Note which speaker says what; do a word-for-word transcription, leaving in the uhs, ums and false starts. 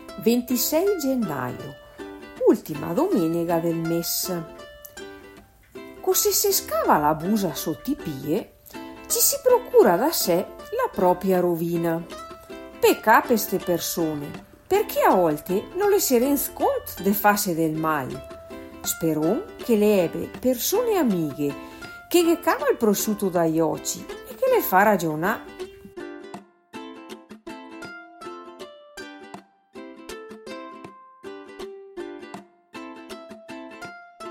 Speaker 1: ventisei gennaio, ultima domenica del mese. Così si scava la busa sotto i piedi, ci si procura da sé la propria rovina. Pecca per queste persone, perché a volte non le si rende conto de fase del male. Spero che le ebbe persone amiche che che cava il prosciutto dagli occhi e che le fa ragionare